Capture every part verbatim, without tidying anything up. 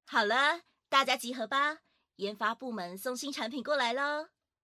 好了，大家集合吧，研发部门送新产品过来喽。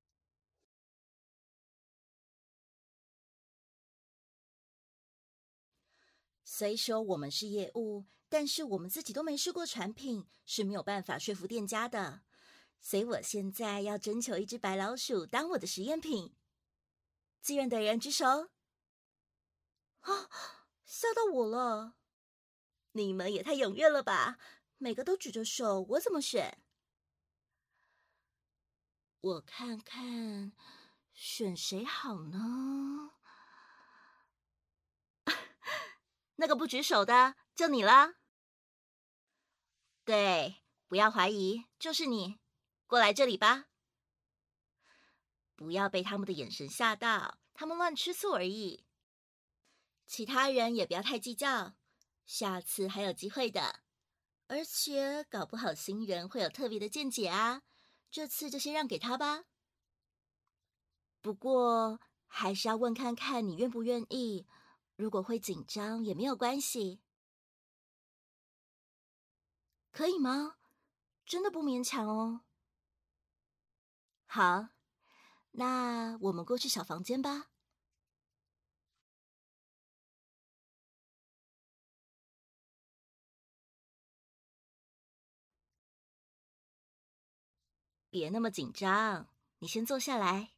虽说我们是业务，但是我们自己都没试过产品，是没有办法说服店家的。所以我现在要征求一只白老鼠当我的实验品。自愿的人举手。啊，吓到我了！你们也太踊跃了吧！每个都举着手，我怎么选？我看看，选谁好呢？那个不举手的，就你了。对，不要怀疑，就是你。过来这里吧。不要被他们的眼神吓到，他们乱吃醋而已。其他人也不要太计较，下次还有机会的。而且搞不好新人会有特别的见解啊，这次就先让给他吧。不过还是要问看看你愿不愿意，如果会紧张也没有关系。可以吗？真的不勉强哦。好，那我们过去小房间吧。别那么紧张，你先坐下来。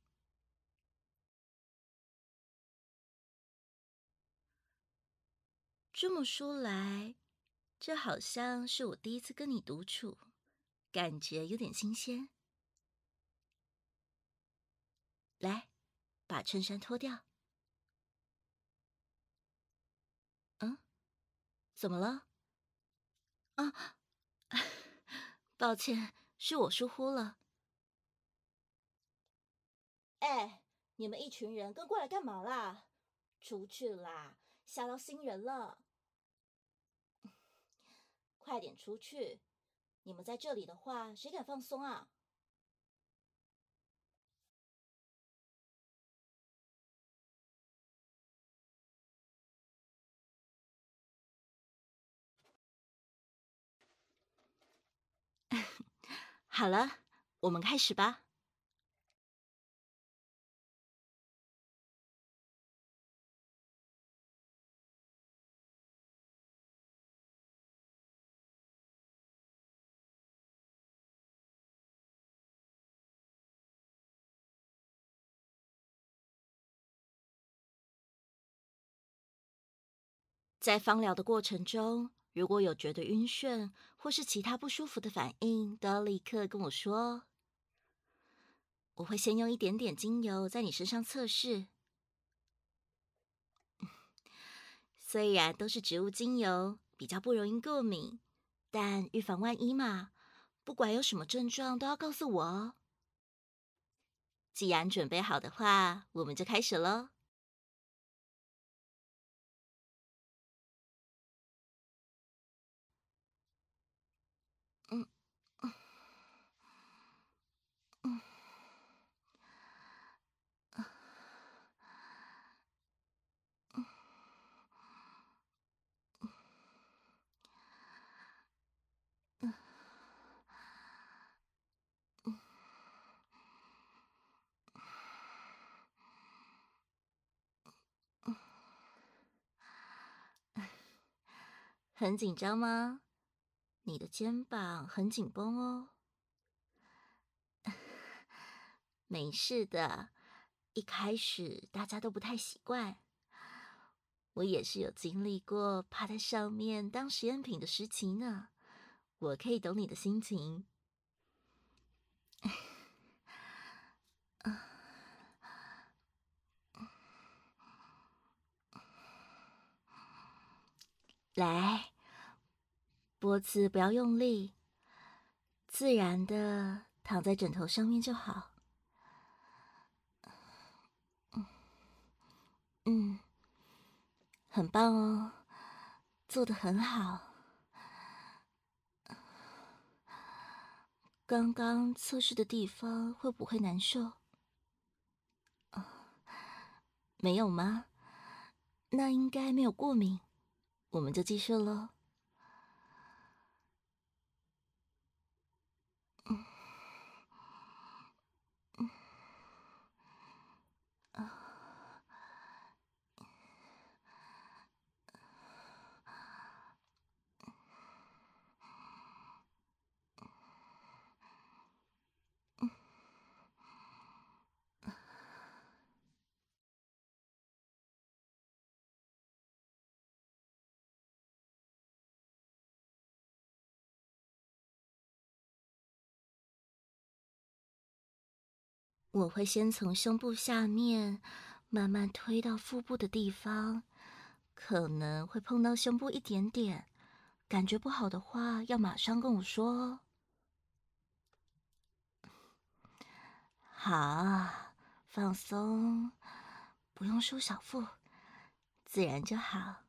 这么说来，这好像是我第一次跟你独处，感觉有点新鲜。来，把衬衫脱掉。嗯，怎么了？啊，抱歉，是我疏忽了。哎，你们一群人跟过来干嘛啦？出去啦，吓到新人了。快点出去！你们在这里的话，谁敢放松啊？好了，我们开始吧。在芳疗的过程中，如果有觉得晕眩或是其他不舒服的反应，都要立刻跟我说哦。我会先用一点点精油在你身上测试。虽然都是植物精油，比较不容易过敏，但预防万一嘛，不管有什么症状都要告诉我哦。既然准备好的话，我们就开始喽。嗯嗯很紧张吗？你的肩膀很紧绷哦。没事的，一开始大家都不太习惯。我也是有经历过趴在上面当实验品的时期呢，我可以懂你的心情。来，脖子不要用力，自然的躺在枕头上面就好。嗯，很棒哦，做得很好。刚刚测试的地方会不会难受？没有吗？那应该没有过敏，我们就继续喽。 我会先从胸部下面慢慢推到腹部的地方，可能会碰到胸部一点点，感觉不好的话要马上跟我说哦。好，放松，不用收小腹，自然就好。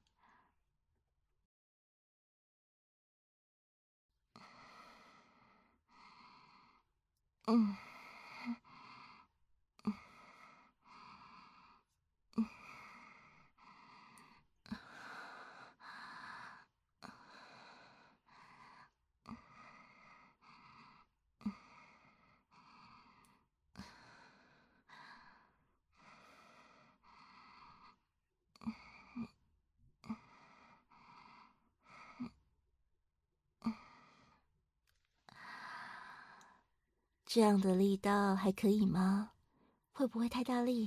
嗯。这样的力道还可以吗？会不会太大力？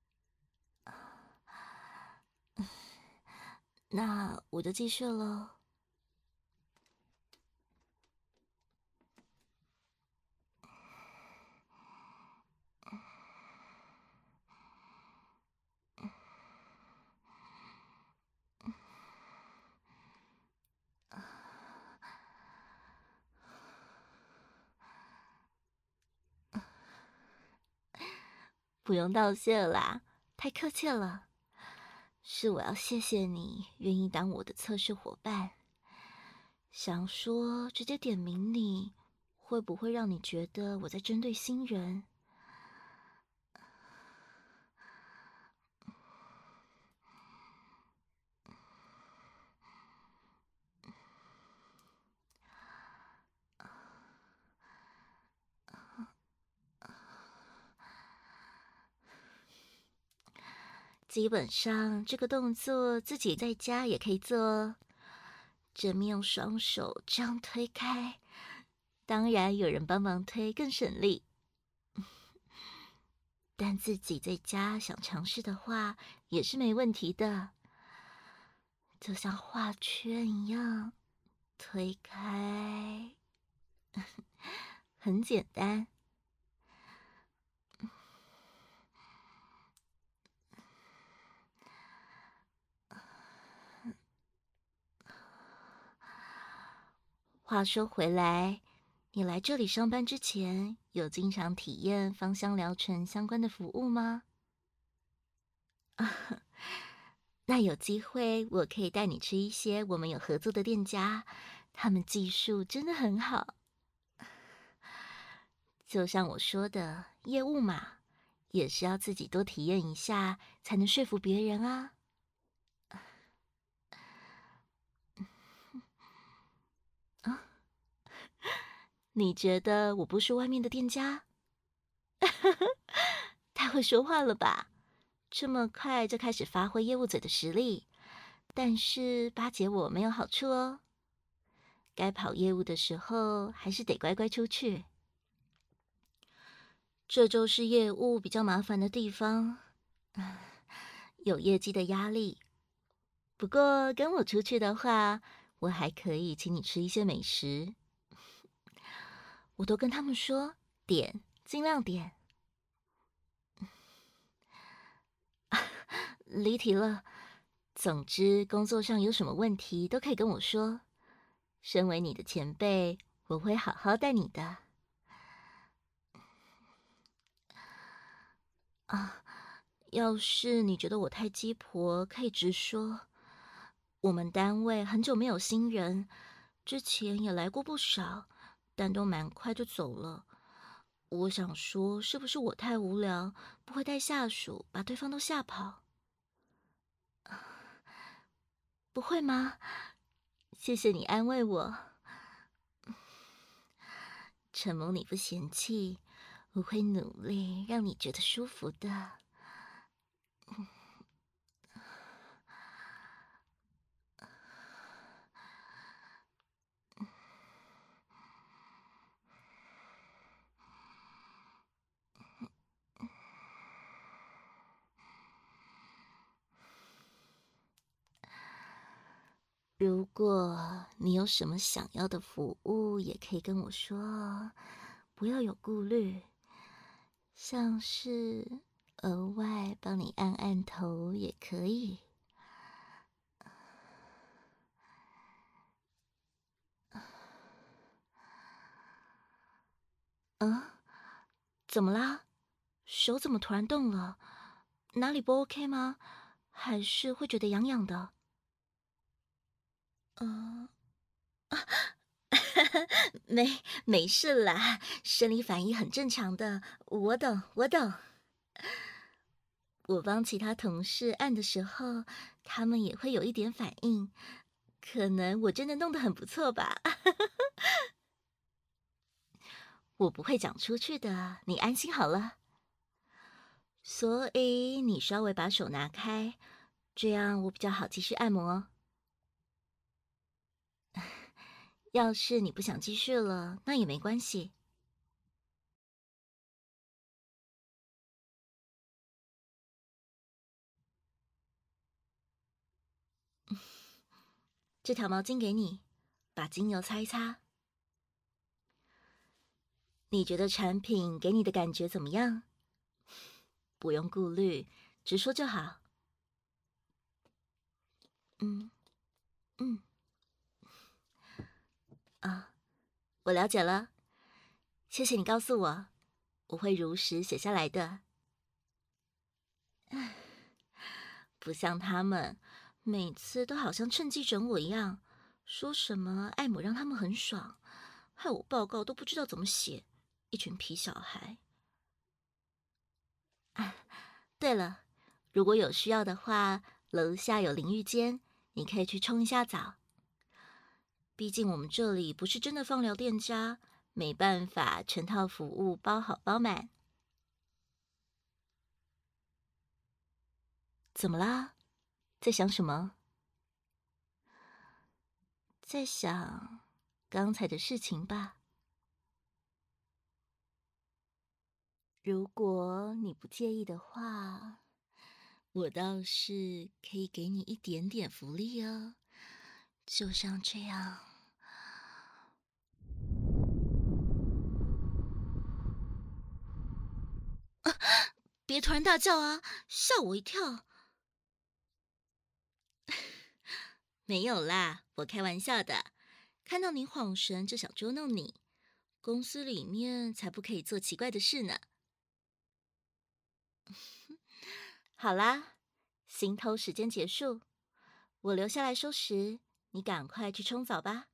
那我就继续喽。不用道谢啦，太客气了。是我要谢谢你愿意当我的测试伙伴。想说直接点名你，会不会让你觉得我在针对新人？基本上这个动作自己在家也可以做哦。正面用双手这样推开，当然有人帮忙推更省力。但自己在家想尝试的话，也是没问题的。就像画圈一样，推开，很简单。话说回来，你来这里上班之前，有经常体验芳香疗程相关的服务吗？那有机会，我可以带你吃一些我们有合作的店家，他们技术真的很好。就像我说的，业务嘛，也是要自己多体验一下，才能说服别人啊。啊，你觉得我不是外面的店家？太会说话了吧？这么快就开始发挥业务嘴的实力，但是巴结我没有好处哦。该跑业务的时候，还是得乖乖出去。这就是业务比较麻烦的地方，有业绩的压力。不过跟我出去的话，我还可以请你吃一些美食。我都跟他们说，点，尽量点。离题了。总之，工作上有什么问题都可以跟我说。身为你的前辈，我会好好带你的。啊，要是你觉得我太鸡婆，可以直说。我们单位很久没有新人，之前也来过不少，但都蛮快就走了。我想说，是不是我太无聊，不会带下属，把对方都吓跑？不会吗？谢谢你安慰我。承蒙你不嫌弃，我会努力让你觉得舒服的。如果你有什么想要的服务，也可以跟我说，不要有顾虑。 像是额外帮你按按头也可以。嗯，怎么啦？手怎么突然动了？哪里不 OK 吗？还是会觉得痒痒的？嗯、没没事啦，生理反应很正常的，我懂我懂。我帮其他同事按的时候，他们也会有一点反应，可能我真的弄得很不错吧。我不会讲出去的，你安心好了。所以你稍微把手拿开，这样我比较好继续按摩。要是你不想继续了，那也没关系。这条毛巾给你，把精油擦一擦。你觉得产品给你的感觉怎么样？不用顾虑，直说就好。嗯嗯啊，我了解了，谢谢你告诉我，我会如实写下来的。不像他们，每次都好像趁机整我一样，说什么艾姆让他们很爽，害我报告都不知道怎么写，一群皮小孩。对了，如果有需要的话，楼下有淋浴间，你可以去冲一下澡。毕竟我们这里不是真的放疗店家，没办法全套服务包好包满。怎么啦？在想什么？在想刚才的事情吧。如果你不介意的话，我倒是可以给你一点点福利哦，就像这样。别突然大叫啊，吓我一跳。没有啦，我开玩笑的。看到你晃神，就想捉弄你。公司里面才不可以做奇怪的事呢。好啦，行偷时间结束，我留下来收拾，你赶快去冲澡吧。